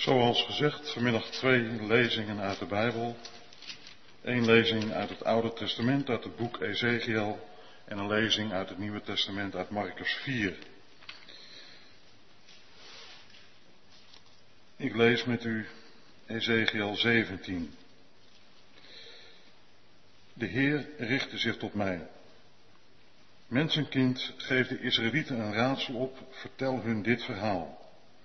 Zoals gezegd, vanmiddag 2 lezingen uit de Bijbel. 1 lezing uit het Oude Testament, uit het boek Ezekiel. En een lezing uit het Nieuwe Testament, uit Marcus 4. Ik lees met u Ezekiel 17. De Heer richtte zich tot mij. Mensenkind, geef de Israëlieten een raadsel op, vertel hun dit verhaal.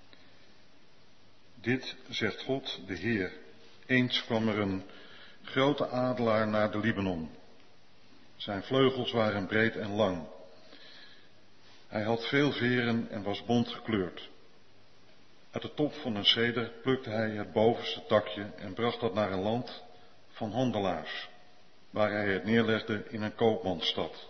Dit zegt God, de Heer. Eens kwam er een grote adelaar naar de Libanon. Zijn vleugels waren breed en lang. Hij had veel veren en was bont gekleurd. Uit de top van een ceder plukte hij het bovenste takje en bracht dat naar een land van handelaars, waar hij het neerlegde in een koopmansstad.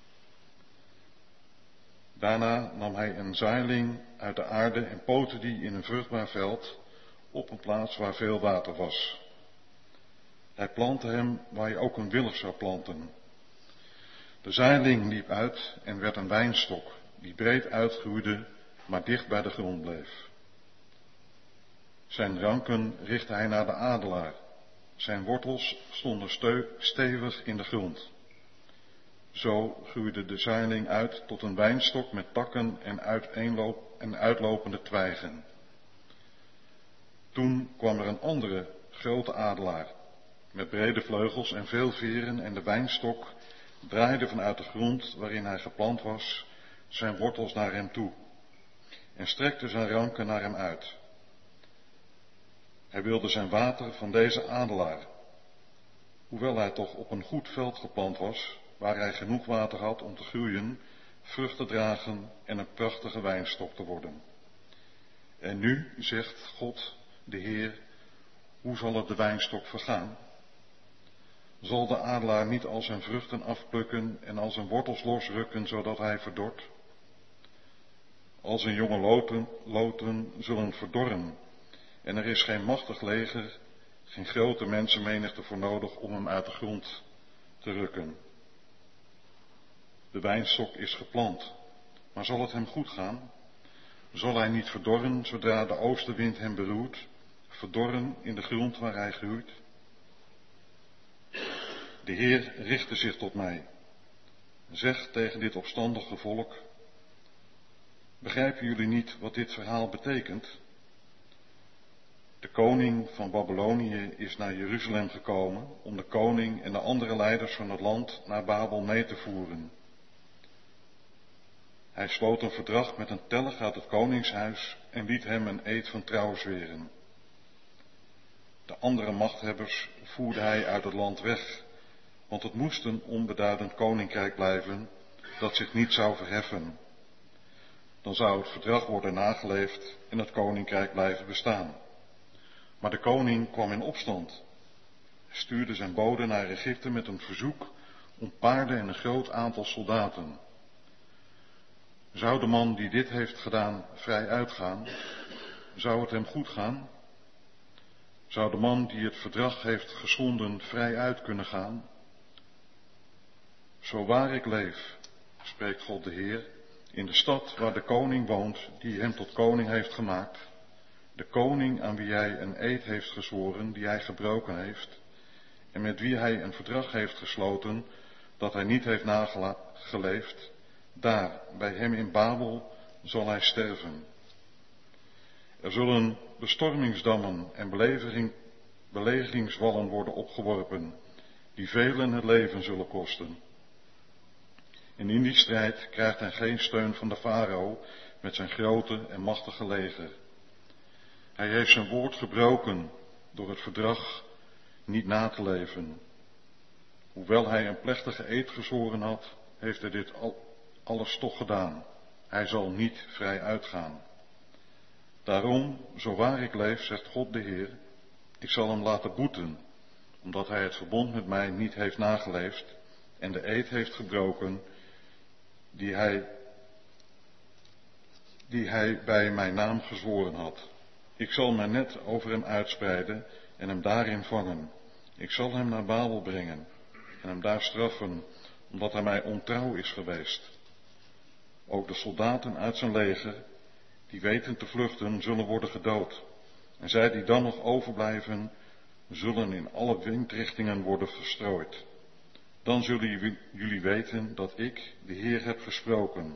Daarna nam hij een zaailing uit de aarde en potte die in een vruchtbaar veld op een plaats waar veel water was. Hij plantte hem waar je ook een wilg zou planten. De zaailing liep uit en werd een wijnstok die breed uitgroeide, maar dicht bij de grond bleef. Zijn ranken richtte hij naar de adelaar. Zijn wortels stonden stevig in de grond. Zo groeide de zaailing uit tot een wijnstok met takken en uitlopende twijgen. Toen kwam er een andere grote adelaar met brede vleugels en veel veren en de wijnstok draaide vanuit de grond waarin hij geplant was zijn wortels naar hem toe en strekte zijn ranken naar hem uit. Hij wilde zijn water van deze adelaar, hoewel hij toch op een goed veld geplant was, waar hij genoeg water had om te groeien, vrucht te dragen en een prachtige wijnstok te worden. En nu, zegt God, de Heer, hoe zal het de wijnstok vergaan? Zal de adelaar niet al zijn vruchten afplukken en al zijn wortels losrukken, zodat hij verdort? Al zijn jonge loten zullen verdorren en er is geen machtig leger, geen grote mensenmenigte voor nodig om hem uit de grond te rukken. De wijnstok is geplant, maar zal het hem goed gaan? Zal hij niet verdorren zodra de oostenwind hem beroert, verdorren in de grond waar hij groeit? De Heer richtte zich tot mij. Zeg tegen dit opstandige volk, begrijpen jullie niet wat dit verhaal betekent? De koning van Babylonië is naar Jeruzalem gekomen om de koning en de andere leiders van het land naar Babel mee te voeren. Hij sloot een verdrag met een telg uit het koningshuis en liet hem een eed van trouw zweren. De andere machthebbers voerde hij uit het land weg, want het moest een onbeduidend koninkrijk blijven dat zich niet zou verheffen. Dan zou het verdrag worden nageleefd en het koninkrijk blijven bestaan. Maar de koning kwam in opstand. Hij stuurde zijn bode naar Egypte met een verzoek om paarden en een groot aantal soldaten. Zou de man die dit heeft gedaan vrij uitgaan? Zou het hem goed gaan? Zou de man die het verdrag heeft geschonden vrij uit kunnen gaan? Zo waar ik leef, spreekt God de Heer, in de stad waar de koning woont die hem tot koning heeft gemaakt, de koning aan wie hij een eed heeft gezworen die hij gebroken heeft en met wie hij een verdrag heeft gesloten dat hij niet heeft nageleefd, daar bij hem in Babel zal hij sterven. Er zullen bestormingsdammen en belegeringswallen worden opgeworpen, die velen het leven zullen kosten. En in die strijd krijgt hij geen steun van de farao met zijn grote en machtige leger. Hij heeft zijn woord gebroken door het verdrag niet na te leven. Hoewel hij een plechtige eed gezworen had, heeft hij dit alles toch gedaan. Hij zal niet vrij uitgaan. Daarom, zo waar ik leef, zegt God de Heer, ik zal hem laten boeten, omdat hij het verbond met mij niet heeft nageleefd en de eed heeft gebroken die hij bij mijn naam gezworen had. Ik zal mijn net over hem uitspreiden en hem daarin vangen. Ik zal hem naar Babel brengen en hem daar straffen, omdat hij mij ontrouw is geweest. Ook de soldaten uit zijn leger, die weten te vluchten, zullen worden gedood. En zij die dan nog overblijven, zullen in alle windrichtingen worden verstrooid. Dan zullen jullie weten dat ik, de Heer, heb gesproken.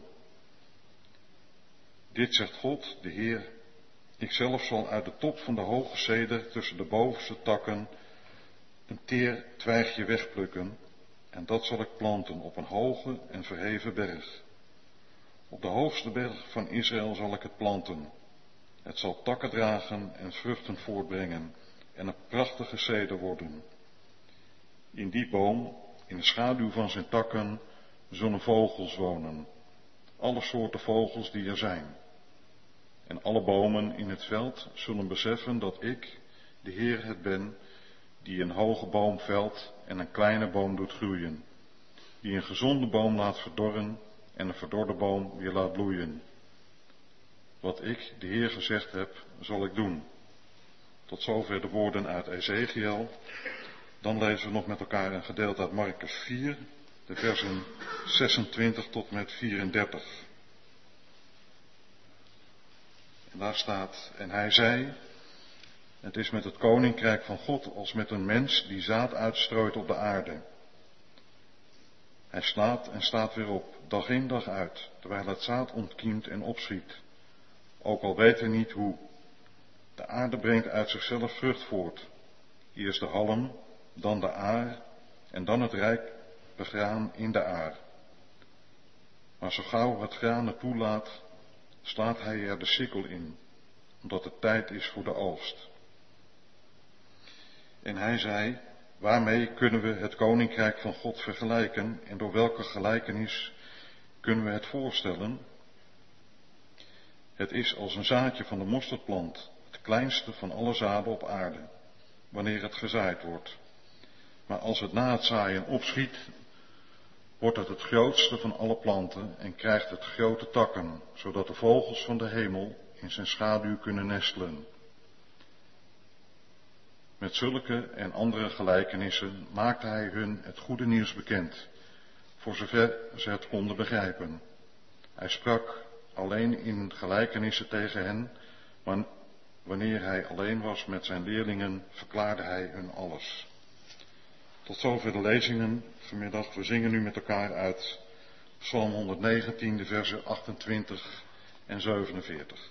Dit zegt God, de Heer. Ikzelf zal uit de top van de hoge ceder tussen de bovenste takken een teer twijgje wegplukken, en dat zal ik planten op een hoge en verheven berg. Op de hoogste berg van Israël zal ik het planten. Het zal takken dragen en vruchten voortbrengen en een prachtige ceder worden. In die boom, in de schaduw van zijn takken, zullen vogels wonen. Alle soorten vogels die er zijn. En alle bomen in het veld zullen beseffen dat ik, de Heer, het ben, die een hoge boom velt en een kleine boom doet groeien. Die een gezonde boom laat verdorren en een verdorde boom weer laat bloeien. Wat ik, de Heer, gezegd heb, zal ik doen. Tot zover de woorden uit Ezekiel. Dan lezen we nog met elkaar een gedeelte uit Markus 4, de versen 26 tot met 34. En daar staat, en hij zei, het is met het koninkrijk van God als met een mens die zaad uitstrooit op de aarde. Hij slaat en staat weer op, dag in dag uit, terwijl het zaad ontkiemt en opschiet. Ook al weet hij niet hoe. De aarde brengt uit zichzelf vrucht voort. Eerst de halm, dan de aar en dan het rijpe graan in de aar. Maar zo gauw het graan het toelaat, slaat hij er de sikkel in, omdat het tijd is voor de oogst. En hij zei, waarmee kunnen we het koninkrijk van God vergelijken en door welke gelijkenis kunnen we het voorstellen? Het is als een zaadje van de mosterdplant, het kleinste van alle zaden op aarde, wanneer het gezaaid wordt. Maar als het na het zaaien opschiet, wordt het het grootste van alle planten en krijgt het grote takken, zodat de vogels van de hemel in zijn schaduw kunnen nestelen. Met zulke en andere gelijkenissen maakte hij hun het goede nieuws bekend, voor zover ze het konden begrijpen. Hij sprak alleen in gelijkenissen tegen hen, maar wanneer hij alleen was met zijn leerlingen, verklaarde hij hun alles. Tot zover de lezingen vanmiddag. We zingen nu met elkaar uit Psalm 119, de versen 28 en 47.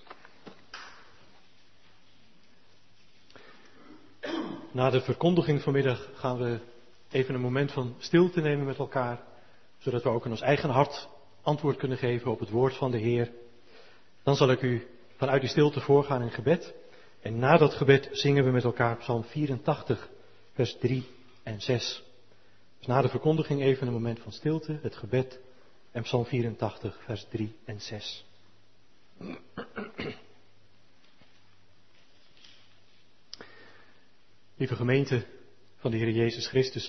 Na de verkondiging vanmiddag gaan we even een moment van stilte nemen met elkaar, zodat we ook in ons eigen hart antwoord kunnen geven op het woord van de Heer. Dan zal ik u vanuit die stilte voorgaan in gebed. En na dat gebed zingen we met elkaar Psalm 84, vers 3 en 6. Dus na de verkondiging even een moment van stilte, het gebed en Psalm 84, vers 3 en 6. Lieve gemeente van de Heer Jezus Christus.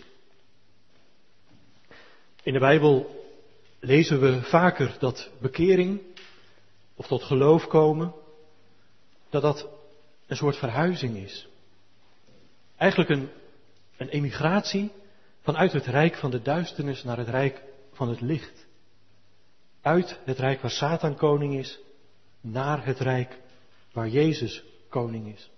In de Bijbel lezen we vaker dat bekering of tot geloof komen, dat een soort verhuizing is. Eigenlijk een emigratie vanuit het rijk van de duisternis naar het rijk van het licht. Uit het rijk waar Satan koning is, naar het rijk waar Jezus koning is.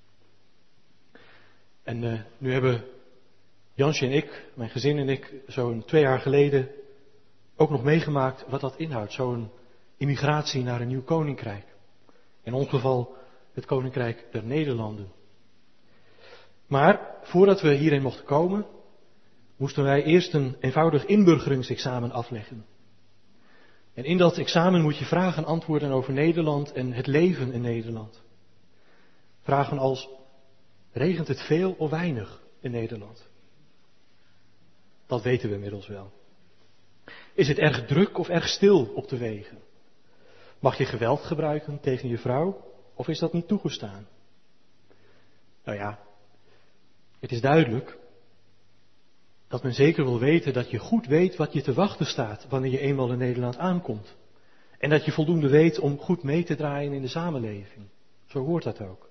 En nu hebben Jansje en ik, mijn gezin en ik, zo'n 2 jaar geleden ook nog meegemaakt wat dat inhoudt. Zo'n immigratie naar een nieuw koninkrijk. In ons geval het koninkrijk der Nederlanden. Maar voordat we hierin mochten komen, moesten wij eerst een eenvoudig inburgeringsexamen afleggen. En in dat examen moet je vragen antwoorden over Nederland en het leven in Nederland. Vragen als, regent het veel of weinig in Nederland? Dat weten we inmiddels wel. Is het erg druk of erg stil op de wegen? Mag je geweld gebruiken tegen je vrouw of is dat niet toegestaan? Nou ja, het is duidelijk dat men zeker wil weten dat je goed weet wat je te wachten staat wanneer je eenmaal in Nederland aankomt. En dat je voldoende weet om goed mee te draaien in de samenleving. Zo hoort dat ook.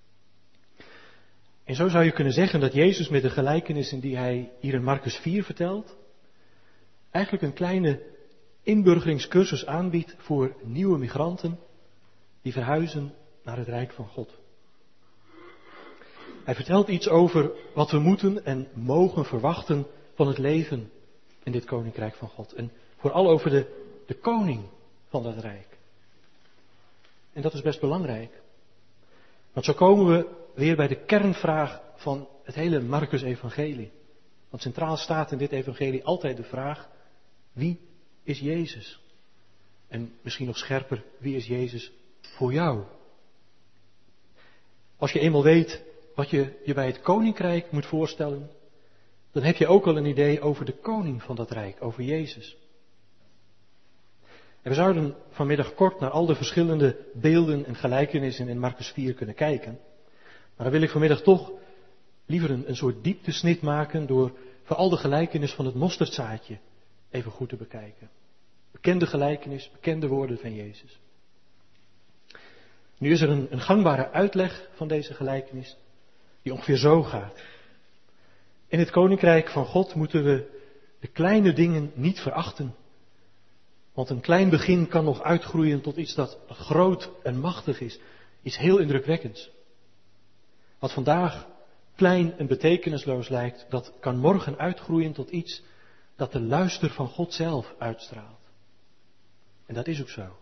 En zo zou je kunnen zeggen dat Jezus met de gelijkenissen die hij hier in Markus 4 vertelt, eigenlijk een kleine inburgeringscursus aanbiedt voor nieuwe migranten die verhuizen naar het Rijk van God. Hij vertelt iets over wat we moeten en mogen verwachten van het leven in dit koninkrijk van God. En vooral over de koning van dat rijk. En dat is best belangrijk. Want zo komen we weer bij de kernvraag van het hele Marcus-evangelie. Want centraal staat in dit evangelie altijd de vraag: wie is Jezus? En misschien nog scherper, wie is Jezus voor jou? Als je eenmaal weet wat je je bij het koninkrijk moet voorstellen, dan heb je ook al een idee over de koning van dat rijk, over Jezus. En we zouden vanmiddag kort naar al de verschillende beelden en gelijkenissen in Marcus 4 kunnen kijken. Maar dan wil ik vanmiddag toch liever een soort dieptesnit maken door vooral de gelijkenis van het mosterdzaadje even goed te bekijken. Bekende gelijkenis, bekende woorden van Jezus. Nu is er een gangbare uitleg van deze gelijkenis die ongeveer zo gaat. In het koninkrijk van God moeten we de kleine dingen niet verachten. Want een klein begin kan nog uitgroeien tot iets dat groot en machtig is. Iets heel indrukwekkends. Wat vandaag klein en betekenisloos lijkt, dat kan morgen uitgroeien tot iets dat de luister van God zelf uitstraalt. En dat is ook zo.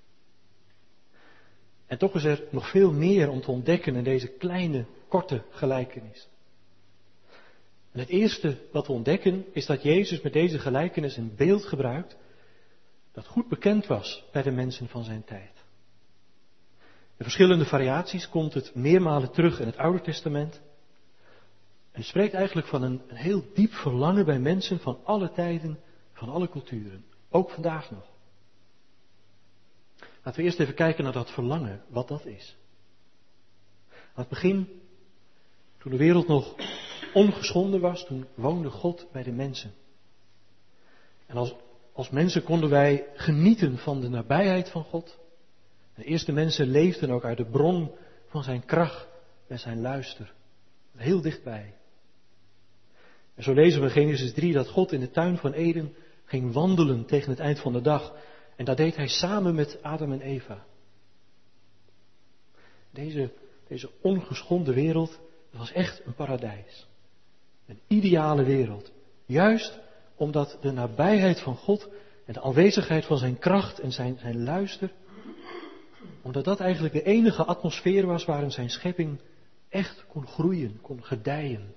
En toch is er nog veel meer om te ontdekken in deze kleine, korte gelijkenis. En het eerste wat we ontdekken is dat Jezus met deze gelijkenis een beeld gebruikt dat goed bekend was bij de mensen van zijn tijd. In verschillende variaties komt het meermalen terug in het Oude Testament. En het spreekt eigenlijk van een heel diep verlangen bij mensen van alle tijden, van alle culturen. Ook vandaag nog. Laten we eerst even kijken naar dat verlangen, wat dat is. Aan het begin, toen de wereld nog ongeschonden was, toen woonde God bij de mensen. En als mensen konden wij genieten van de nabijheid van God. De eerste mensen leefden ook uit de bron van zijn kracht en zijn luister. Heel dichtbij. En zo lezen we in Genesis 3 dat God in de tuin van Eden ging wandelen tegen het eind van de dag. En dat deed hij samen met Adam en Eva. Deze ongeschonden wereld, dat was echt een paradijs. Een ideale wereld. Juist omdat de nabijheid van God en de aanwezigheid van zijn kracht en zijn luister, omdat dat eigenlijk de enige atmosfeer was waarin zijn schepping echt kon groeien, kon gedijen.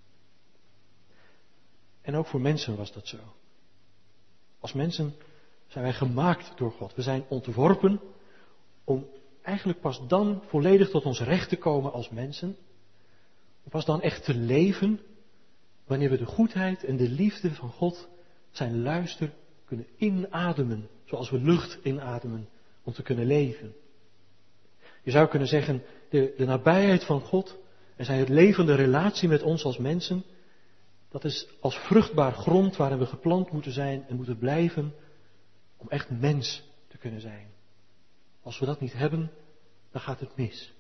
En ook voor mensen was dat zo. Als mensen zijn wij gemaakt door God. We zijn ontworpen om eigenlijk pas dan volledig tot ons recht te komen als mensen. Om pas dan echt te leven wanneer we de goedheid en de liefde van God, zijn luister, kunnen inademen. Zoals we lucht inademen om te kunnen leven. Je zou kunnen zeggen, de nabijheid van God en zijn levende relatie met ons als mensen, dat is als vruchtbaar grond waarin we geplant moeten zijn en moeten blijven om echt mens te kunnen zijn. Als we dat niet hebben, dan gaat het mis.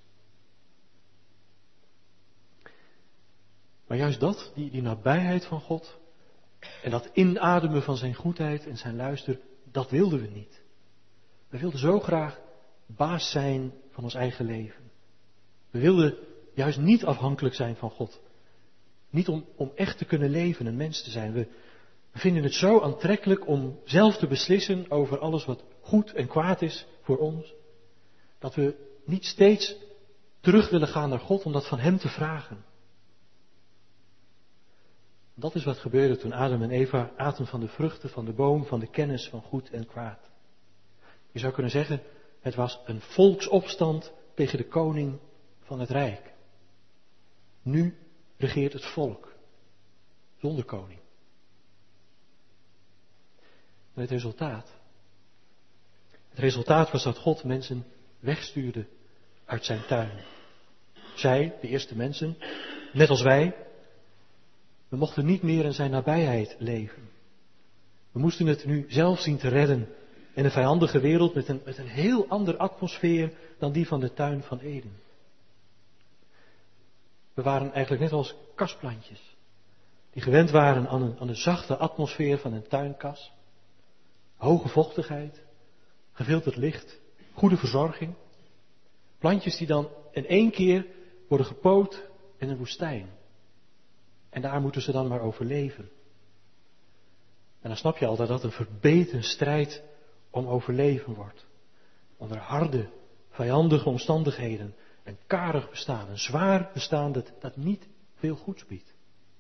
Maar juist dat, die nabijheid van God en dat inademen van zijn goedheid en zijn luister, dat wilden we niet. We wilden zo graag baas zijn van ons eigen leven. We wilden juist niet afhankelijk zijn van God. Niet om echt te kunnen leven, een mens te zijn. We vinden het zo aantrekkelijk om zelf te beslissen over alles wat goed en kwaad is voor ons. Dat we niet steeds terug willen gaan naar God om dat van hem te vragen. Dat is wat gebeurde toen Adam en Eva aten van de vruchten van de boom van de kennis van goed en kwaad. Je zou kunnen zeggen, het was een volksopstand tegen de koning van het rijk. Nu regeert het volk, zonder koning. En het resultaat was dat God mensen wegstuurde uit zijn tuin. Zij, de eerste mensen, net als wij, we mochten niet meer in zijn nabijheid leven. We moesten het nu zelf zien te redden in een vijandige wereld met een heel andere atmosfeer dan die van de tuin van Eden. We waren eigenlijk net als kasplantjes, die gewend waren aan een zachte atmosfeer van een tuinkas. Hoge vochtigheid, gefilterd licht, goede verzorging. Plantjes die dan in één keer worden gepoot in een woestijn. En daar moeten ze dan maar overleven. En dan snap je al dat dat een verbeten strijd om overleven wordt. Onder harde, vijandige omstandigheden. Een karig bestaan, een zwaar bestaan dat niet veel goeds biedt.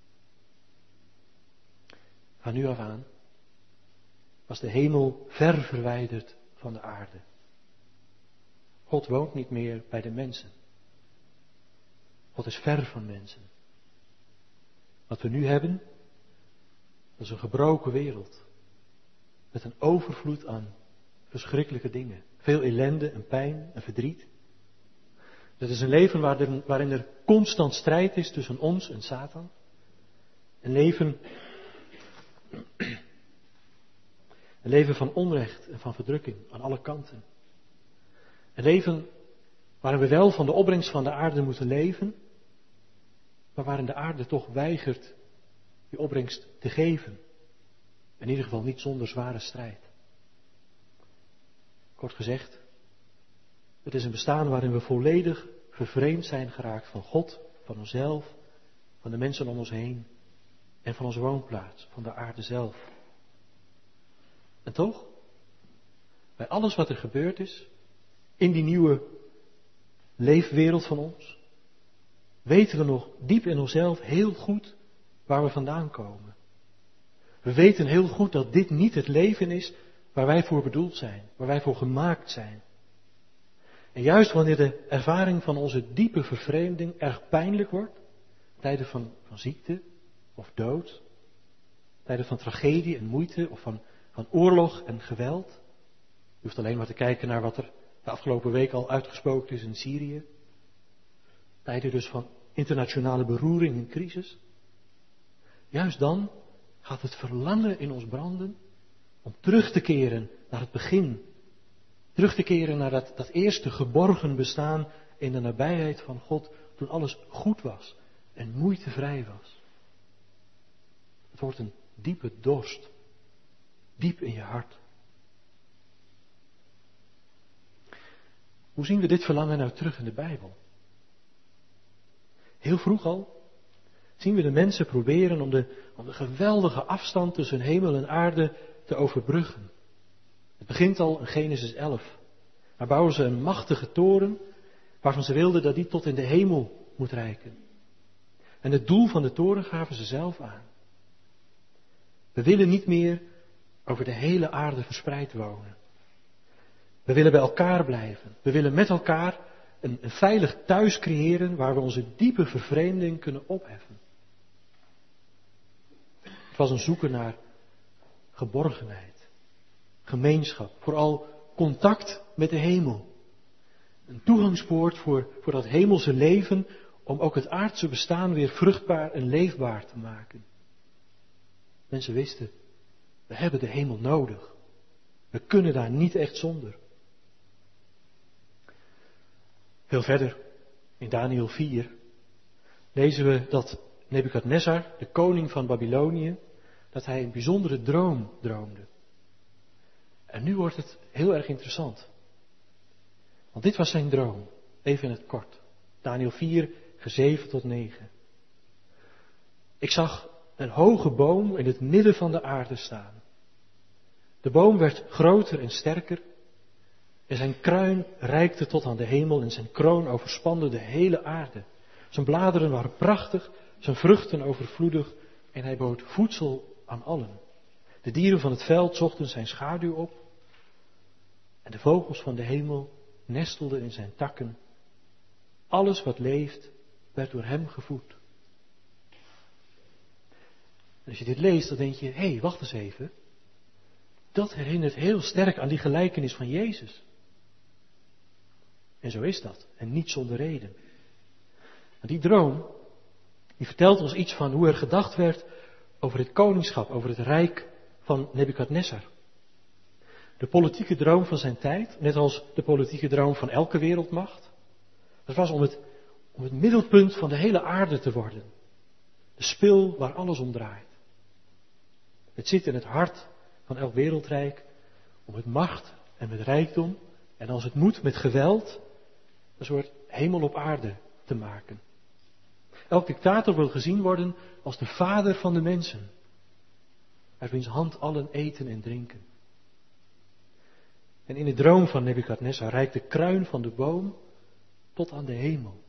Van nu af aan was de hemel ver verwijderd van de aarde. God woont niet meer bij de mensen. God is ver van mensen. Wat we nu hebben, dat is een gebroken wereld. Met een overvloed aan verschrikkelijke dingen. Veel ellende en pijn en verdriet. Dat is een leven waarin er constant strijd is tussen ons en Satan. Een leven van onrecht en van verdrukking aan alle kanten. Een leven waarin we wel van de opbrengst van de aarde moeten leven, maar waarin de aarde toch weigert die opbrengst te geven. In ieder geval niet zonder zware strijd. Kort gezegd, het is een bestaan waarin we volledig vervreemd zijn geraakt van God, van onszelf, van de mensen om ons heen en van onze woonplaats, van de aarde zelf. En toch, bij alles wat er gebeurd is, in die nieuwe leefwereld van ons, weten we nog diep in onszelf heel goed waar we vandaan komen. We weten heel goed dat dit niet het leven is waar wij voor bedoeld zijn, waar wij voor gemaakt zijn. En juist wanneer de ervaring van onze diepe vervreemding erg pijnlijk wordt, tijden van ziekte of dood, tijden van tragedie en moeite of van oorlog en geweld. Je hoeft alleen maar te kijken naar wat er de afgelopen week al uitgesproken is in Syrië. Tijden dus van internationale beroering en crisis. Juist dan gaat het verlangen in ons branden om terug te keren naar het begin. Terug te keren naar dat eerste geborgen bestaan in de nabijheid van God, toen alles goed was en moeitevrij was. Het wordt een diepe dorst, diep in je hart. Hoe zien we dit verlangen nou terug in de Bijbel? Heel vroeg al zien we de mensen proberen om de geweldige afstand tussen hemel en aarde te overbruggen. Het begint al in Genesis 11. Daar bouwen ze een machtige toren waarvan ze wilden dat die tot in de hemel moet reiken. En het doel van de toren gaven ze zelf aan. We willen niet meer over de hele aarde verspreid wonen. We willen bij elkaar blijven. We willen met elkaar een veilig thuis creëren waar we onze diepe vervreemding kunnen opheffen. Het was een zoeken naar geborgenheid, gemeenschap, vooral contact met de hemel. Een toegangspoort voor dat hemelse leven om ook het aardse bestaan weer vruchtbaar en leefbaar te maken. Mensen wisten, we hebben de hemel nodig. We kunnen daar niet echt zonder. Veel verder, in Daniel 4, lezen we dat Nebukadnezar, de koning van Babylonië, dat hij een bijzondere droom droomde. En nu wordt het heel erg interessant. Want dit was zijn droom, even in het kort. Daniel 4, vers 7 tot 9. Ik zag een hoge boom in het midden van de aarde staan. De boom werd groter en sterker. En zijn kruin reikte tot aan de hemel en zijn kroon overspande de hele aarde. Zijn bladeren waren prachtig, zijn vruchten overvloedig en hij bood voedsel aan allen. De dieren van het veld zochten zijn schaduw op en de vogels van de hemel nestelden in zijn takken. Alles wat leeft werd door hem gevoed. En als je dit leest, dan denk je, hé, wacht eens even. Dat herinnert heel sterk aan die gelijkenis van Jezus. En zo is dat. En niet zonder reden. Maar die droom, die vertelt ons iets van hoe er gedacht werd over het koningschap, over het rijk van Nebukadnezar. De politieke droom van zijn tijd, net als de politieke droom van elke wereldmacht, dat was om het middelpunt van de hele aarde te worden. De spil waar alles om draait. Het zit in het hart van elk wereldrijk om met macht en met rijkdom en als het moet met geweld een soort hemel op aarde te maken. Elk dictator wil gezien worden als de vader van de mensen. Uit wiens hand allen eten en drinken. En in de droom van Nebukadnezar reikt de kruin van de boom tot aan de hemel.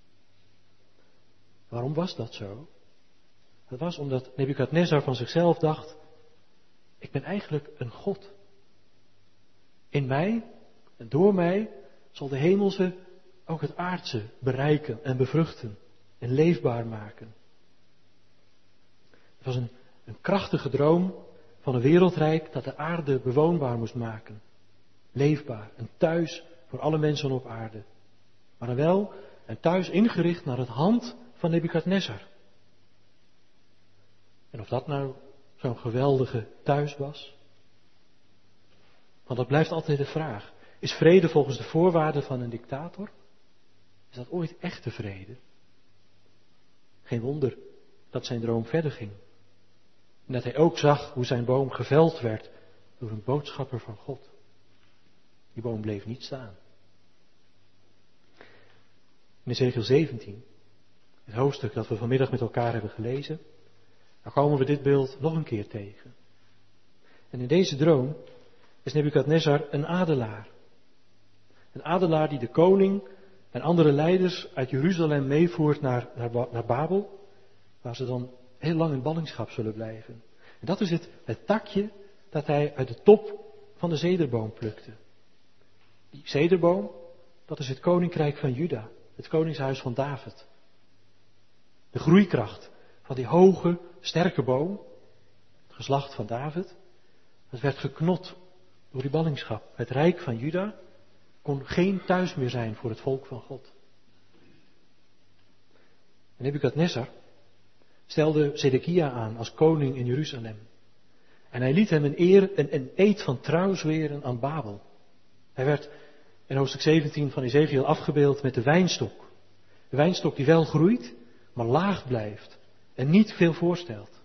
Waarom was dat zo? Dat was omdat Nebukadnezar van zichzelf dacht, ik ben eigenlijk een God. In mij en door mij zal de hemelse ook het aardse bereiken en bevruchten en leefbaar maken. Het was een krachtige droom van een wereldrijk dat de aarde bewoonbaar moest maken. Leefbaar, een thuis voor alle mensen op aarde. Maar dan wel een thuis ingericht naar het hand van Nebukadnezar. En of dat nou zo'n geweldige thuis was? Want dat blijft altijd de vraag. Is vrede volgens de voorwaarden van een dictator? Is dat ooit echte vrede? Geen wonder dat zijn droom verder ging. En dat hij ook zag hoe zijn boom geveld werd door een boodschapper van God. Die boom bleef niet staan. In Ezechiel 17, het hoofdstuk dat we vanmiddag met elkaar hebben gelezen, daar komen we dit beeld nog een keer tegen. En in deze droom is Nebukadnezar een adelaar. Een adelaar die de koning en andere leiders uit Jeruzalem meevoert naar Babel, waar ze dan heel lang in ballingschap zullen blijven. En dat is het takje dat hij uit de top van de zederboom plukte. Die zederboom, dat is het koninkrijk van Juda, het koningshuis van David. De groeikracht van die hoge, sterke boom, het geslacht van David, dat werd geknot door die ballingschap. Het rijk van Juda kon geen thuis meer zijn voor het volk van God. En Nebukadnezar stelde Zedekia aan als koning in Jeruzalem. En hij liet hem een eed van trouw zweren aan Babel. Hij werd in hoofdstuk 17 van Ezechiel afgebeeld met de wijnstok. De wijnstok die wel groeit, maar laag blijft en niet veel voorstelt.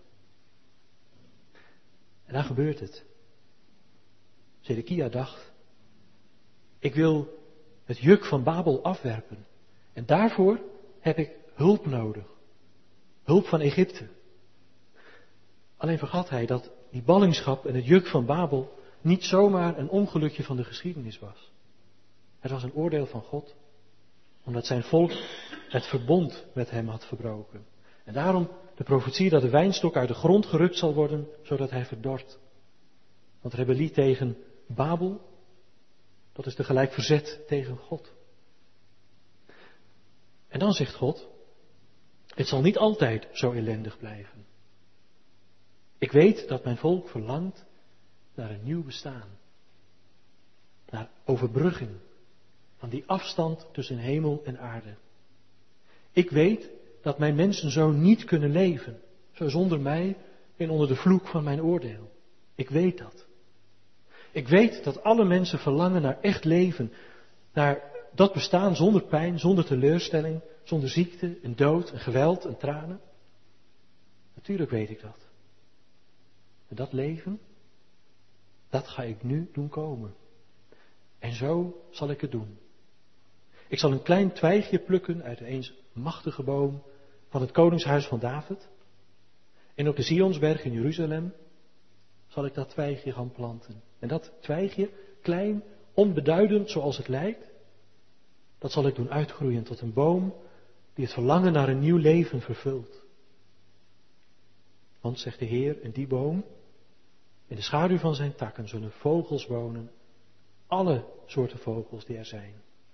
En dan gebeurt het. Zedekia dacht, ik wil het juk van Babel afwerpen. En daarvoor heb ik hulp nodig. Hulp van Egypte. Alleen vergat hij dat die ballingschap en het juk van Babel niet zomaar een ongelukje van de geschiedenis was. Het was een oordeel van God, omdat zijn volk het verbond met hem had verbroken. En daarom de profetie dat de wijnstok uit de grond gerukt zal worden, zodat hij verdort. Want rebellie tegen Babel, dat is tegelijk verzet tegen God. En dan zegt God, het zal niet altijd zo ellendig blijven. Ik weet dat mijn volk verlangt naar een nieuw bestaan. Naar overbrugging van die afstand tussen hemel en aarde. Ik weet dat mijn mensen zo niet kunnen leven, zo zonder mij en onder de vloek van mijn oordeel. Ik weet dat. Ik weet dat alle mensen verlangen naar echt leven, naar dat bestaan zonder pijn, zonder teleurstelling, zonder ziekte en dood en geweld en tranen. Natuurlijk weet ik dat. En dat leven, dat ga ik nu doen komen. En zo zal ik het doen. Ik zal een klein twijgje plukken uit de eens machtige boom van het koningshuis van David. En op de Zionsberg in Jeruzalem zal ik dat twijgje gaan planten. En dat twijgje, klein, onbeduidend zoals het lijkt, dat zal ik doen uitgroeien tot een boom die het verlangen naar een nieuw leven vervult. Want, zegt de Heer, in die boom, in de schaduw van zijn takken zullen vogels wonen, alle soorten vogels die er zijn.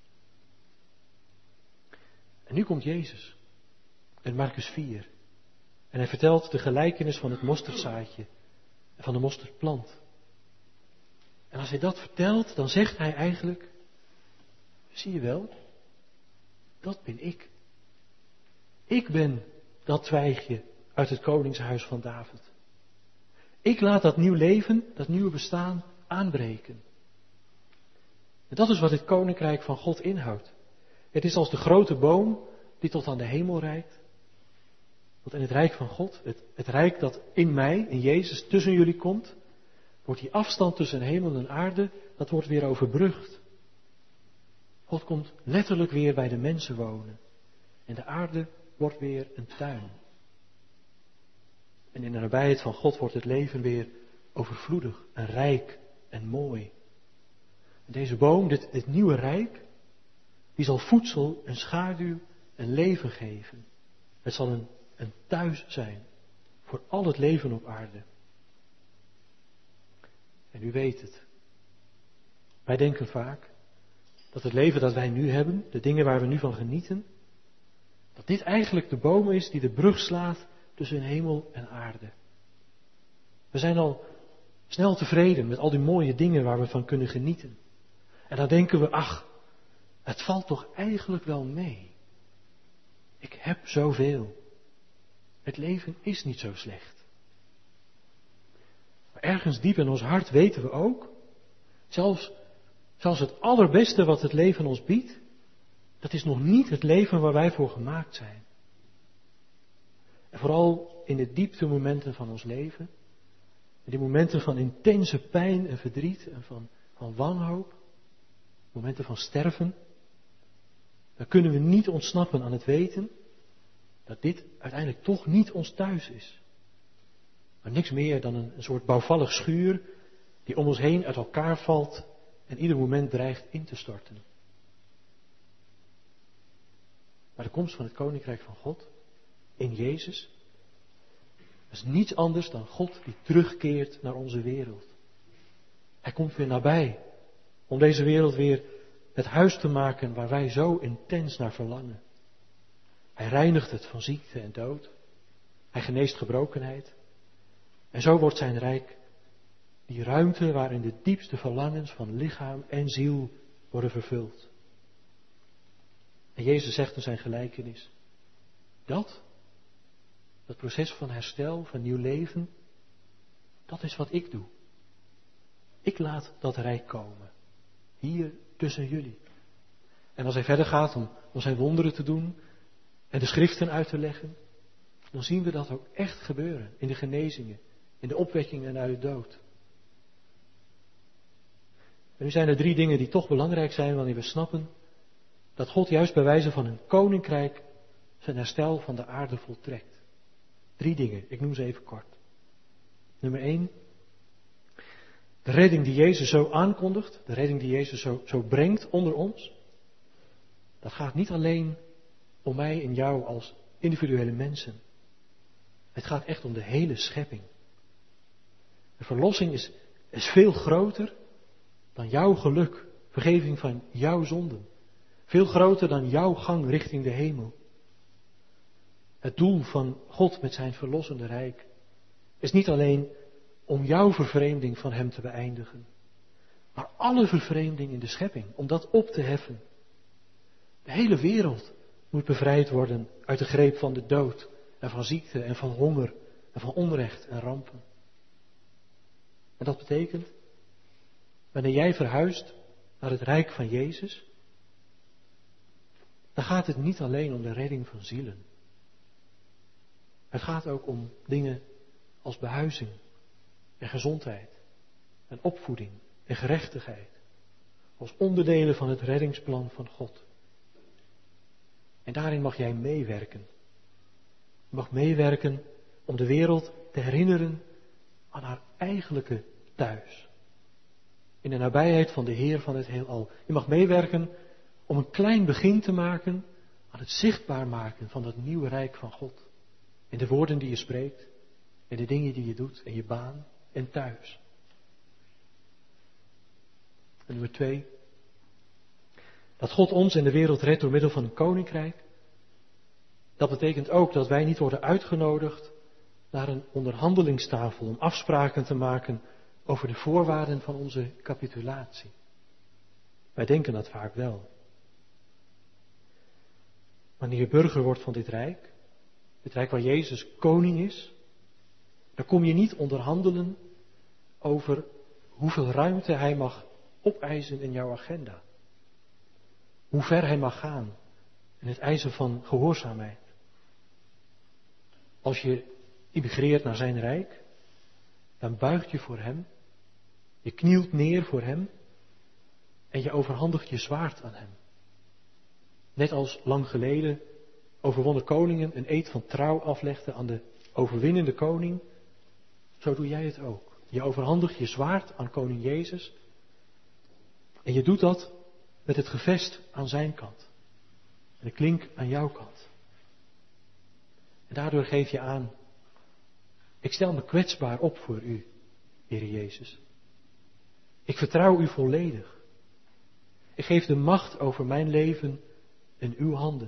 En nu komt Jezus in Marcus 4 en hij vertelt de gelijkenis van het mosterdzaadje en van de mosterdplant. En als hij dat vertelt, dan zegt hij eigenlijk, zie je wel, dat ben ik. Ik ben dat twijgje uit het koningshuis van David. Ik laat dat nieuw leven, dat nieuwe bestaan aanbreken. En dat is wat het koninkrijk van God inhoudt. Het is als de grote boom die tot aan de hemel reikt. Want in het rijk van God, het rijk dat in mij, in Jezus, tussen jullie komt, wordt die afstand tussen hemel en aarde, dat wordt weer overbrugd. God komt letterlijk weer bij de mensen wonen. En de aarde wordt weer een tuin. En in de nabijheid van God wordt het leven weer overvloedig en rijk en mooi. En deze boom, dit nieuwe rijk, die zal voedsel en schaduw en leven geven. Het zal een thuis zijn voor al het leven op aarde. En u weet het. Wij denken vaak dat het leven dat wij nu hebben, de dingen waar we nu van genieten, dat dit eigenlijk de boom is die de brug slaat tussen hemel en aarde. We zijn al snel tevreden met al die mooie dingen waar we van kunnen genieten. En dan denken we, ach, het valt toch eigenlijk wel mee. Ik heb zoveel. Het leven is niet zo slecht. Maar ergens diep in ons hart weten we ook, zelfs het allerbeste wat het leven ons biedt, dat is nog niet het leven waar wij voor gemaakt zijn. En vooral in de dieptemomenten van ons leven, in die momenten van intense pijn en verdriet en van wanhoop, momenten van sterven, dan kunnen we niet ontsnappen aan het weten dat dit uiteindelijk toch niet ons thuis is. Maar niks meer dan een soort bouwvallig schuur die om ons heen uit elkaar valt en ieder moment dreigt in te storten. Maar de komst van het Koninkrijk van God in Jezus is niets anders dan God die terugkeert naar onze wereld. Hij komt weer nabij om deze wereld weer het huis te maken waar wij zo intens naar verlangen. Hij reinigt het van ziekte en dood. Hij geneest gebrokenheid. En zo wordt zijn rijk die ruimte waarin de diepste verlangens van lichaam en ziel worden vervuld. En Jezus zegt in zijn gelijkenis, dat proces van herstel, van nieuw leven, dat is wat ik doe. Ik laat dat rijk komen. Hier tussen jullie. En als hij verder gaat om zijn wonderen te doen en de schriften uit te leggen, dan zien we dat ook echt gebeuren in de genezingen, in de opwekkingen uit de dood. En nu zijn er 3 dingen die toch belangrijk zijn wanneer we snappen dat God juist bij wijze van een koninkrijk zijn herstel van de aarde voltrekt. 3 dingen, ik noem ze even kort. Nummer 1, de redding die Jezus zo aankondigt, de redding die Jezus zo brengt onder ons, dat gaat niet alleen om mij en jou als individuele mensen. Het gaat echt om de hele schepping. De verlossing is veel groter dan jouw geluk, vergeving van jouw zonden. Veel groter dan jouw gang richting de hemel. Het doel van God met zijn verlossende rijk is niet alleen om jouw vervreemding van hem te beëindigen, maar alle vervreemding in de schepping, om dat op te heffen. De hele wereld moet bevrijd worden uit de greep van de dood en van ziekte en van honger en van onrecht en rampen. En dat betekent, wanneer jij verhuist naar het rijk van Jezus, dan gaat het niet alleen om de redding van zielen. Het gaat ook om dingen als behuizing en gezondheid en opvoeding en gerechtigheid, als onderdelen van het reddingsplan van God. En daarin mag jij meewerken. Je mag meewerken om de wereld te herinneren aan haar eigenlijke thuis. In de nabijheid van de Heer van het heelal. Je mag meewerken om een klein begin te maken aan het zichtbaar maken van dat nieuwe rijk van God. In de woorden die je spreekt, in de dingen die je doet, in je baan en thuis. En nummer 2. Dat God ons en de wereld redt door middel van een koninkrijk. Dat betekent ook dat wij niet worden uitgenodigd naar een onderhandelingstafel om afspraken te maken over de voorwaarden van onze capitulatie. Wij denken dat vaak wel. Wanneer je burger wordt van dit rijk waar Jezus koning is, dan kom je niet onderhandelen over hoeveel ruimte hij mag opeisen in jouw agenda. Hoe ver hij mag gaan in het eisen van gehoorzaamheid. Als je immigreert naar zijn rijk, dan buigt je voor hem, je knielt neer voor hem en je overhandigt je zwaard aan hem. Net als lang geleden overwonnen koningen een eed van trouw aflegden aan de overwinnende koning, zo doe jij het ook. Je overhandigt je zwaard aan koning Jezus en je doet dat met het gevest aan zijn kant en de klink aan jouw kant. En daardoor geef je aan, ik stel me kwetsbaar op voor u, Heer Jezus. Ik vertrouw u volledig. Ik geef de macht over mijn leven in uw handen.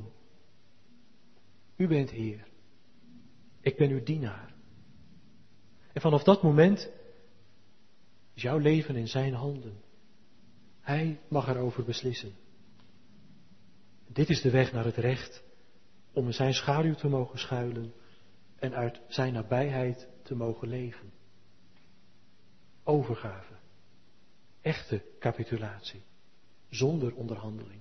U bent Heer. Ik ben uw dienaar. En vanaf dat moment is jouw leven in zijn handen. Hij mag erover beslissen. Dit is de weg naar het recht, om in zijn schaduw te mogen schuilen en uit zijn nabijheid te mogen leven. Overgave. Echte capitulatie. Zonder onderhandeling.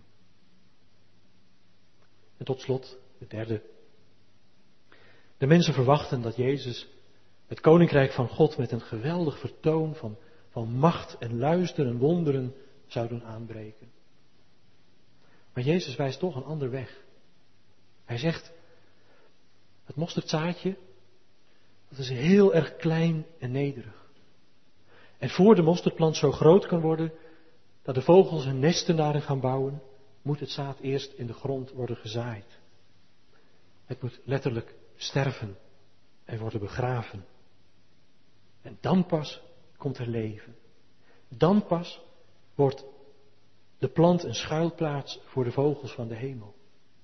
En tot slot, het derde. De mensen verwachten dat Jezus het koninkrijk van God met een geweldig vertoon van macht en luister en wonderen zou doen aanbreken. Maar Jezus wijst toch een ander weg. Hij zegt, het mosterdzaadje, dat is heel erg klein en nederig. En voor de mosterdplant zo groot kan worden, dat de vogels hun nesten daarin gaan bouwen, moet het zaad eerst in de grond worden gezaaid. Het moet letterlijk sterven en worden begraven. En dan pas komt er leven. Dan pas wordt de plant een schuilplaats voor de vogels van de hemel.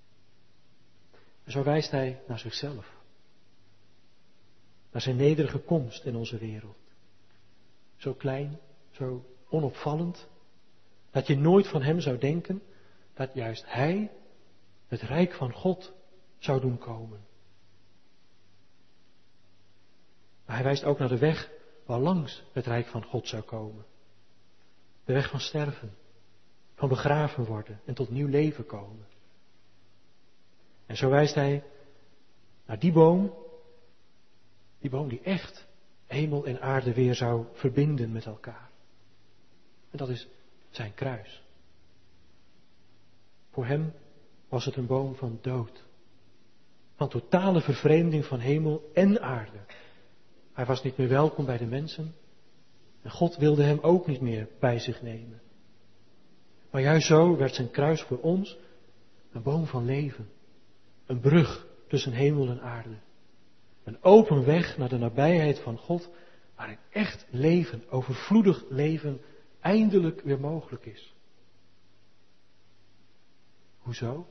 En zo wijst hij naar zichzelf. Naar zijn nederige komst in onze wereld. Zo klein, zo onopvallend, dat je nooit van hem zou denken dat juist hij het rijk van God zou doen komen. Maar hij wijst ook naar de weg waarlangs het rijk van God zou komen. De weg van sterven, van begraven worden en tot nieuw leven komen. En zo wijst hij naar die boom die echt hemel en aarde weer zou verbinden met elkaar. En dat is zijn kruis. Voor hem was het een boom van dood. Van totale vervreemding van hemel en aarde. Hij was niet meer welkom bij de mensen. En God wilde hem ook niet meer bij zich nemen. Maar juist zo werd zijn kruis voor ons een boom van leven. Een brug tussen hemel en aarde. Een open weg naar de nabijheid van God, waarin echt leven, overvloedig leven, eindelijk weer mogelijk is. Hoezo?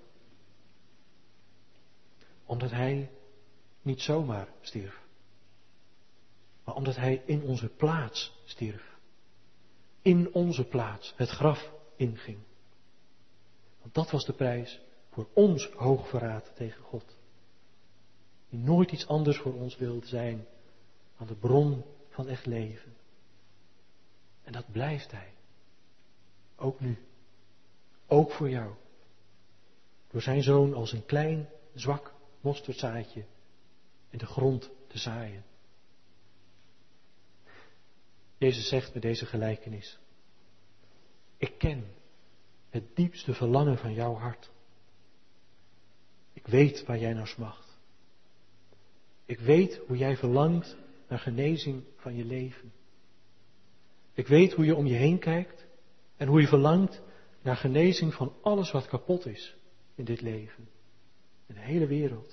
Omdat hij niet zomaar stierf, maar omdat hij in onze plaats stierf. In onze plaats het graf inging. Want dat was de prijs voor ons hoogverraad tegen God. Die nooit iets anders voor ons wilde zijn dan de bron van echt leven. En dat blijft hij. Ook nu. Ook voor jou. Door zijn zoon als een klein, zwak mosterdzaadje in de grond te zaaien. Jezus zegt met deze gelijkenis: ik ken het diepste verlangen van jouw hart. Ik weet waar jij naar smacht. Ik weet hoe jij verlangt naar genezing van je leven. Ik weet hoe je om je heen kijkt en hoe je verlangt naar genezing van alles wat kapot is in dit leven. In de hele wereld.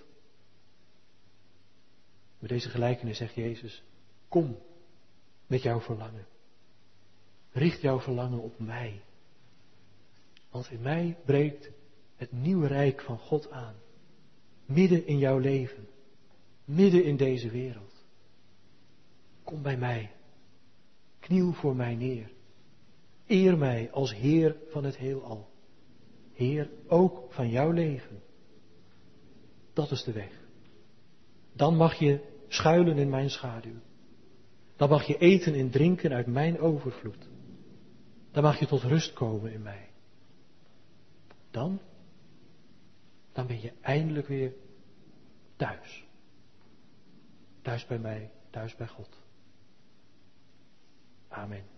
Met deze gelijkenis zegt Jezus: kom met jouw verlangen. Richt jouw verlangen op mij. Want in mij breekt het nieuwe rijk van God aan. Midden in jouw leven. Midden in deze wereld. Kom bij mij. Kniel voor mij neer. Eer mij als Heer van het heelal. Heer ook van jouw leven. Dat is de weg. Dan mag je schuilen in mijn schaduw. Dan mag je eten en drinken uit mijn overvloed. Dan mag je tot rust komen in mij. Dan ben je eindelijk weer thuis. Thuis bij mij, thuis bij God. Amen.